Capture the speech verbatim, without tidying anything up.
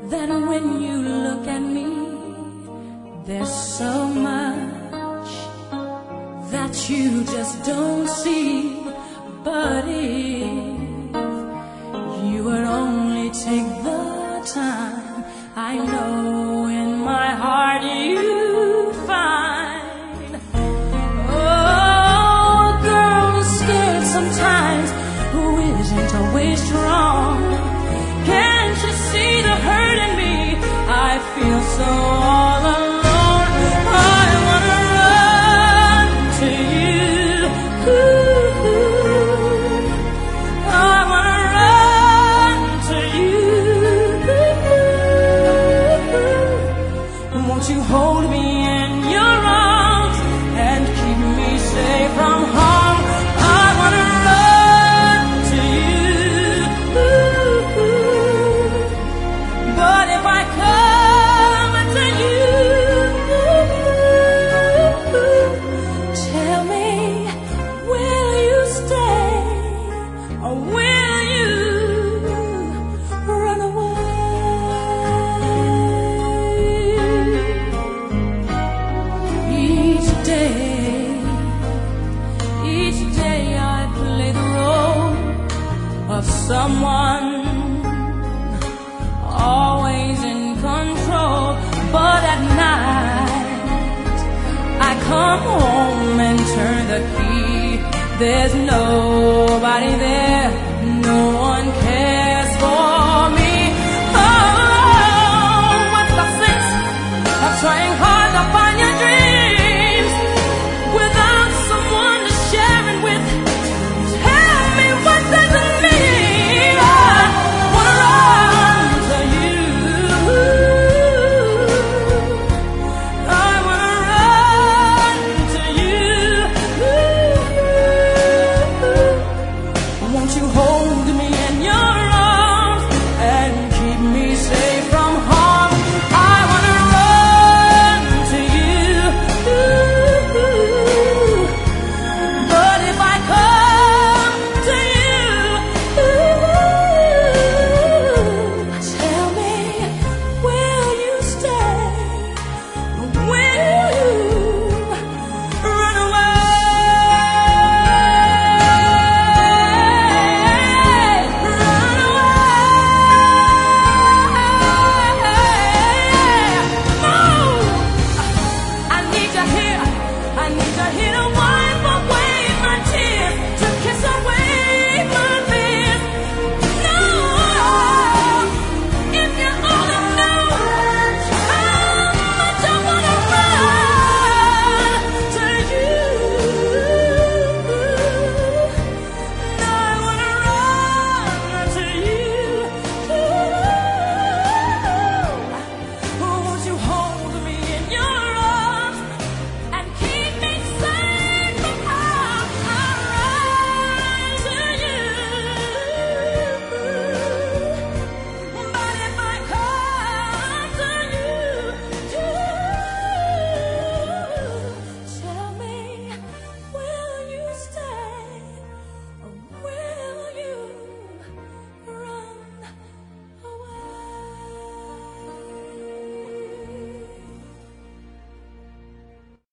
that when you look at me, there's so much that you just don't see. But if you would only take the time, I know in my heart you'd find. Oh, girl is scared sometimes, who isn't always strong. Can't you see the hurt in me? I feel so all alone. I wanna run to you. Ooh, I wanna run to you. Won't you hold me in your arms and keep me safe from harm? I wanna run to you. But if I come to you, tell me, will you stay or will you run away? Each day, each day I play the role of someone always in control. But at night I come home and turn the key. There's nobody there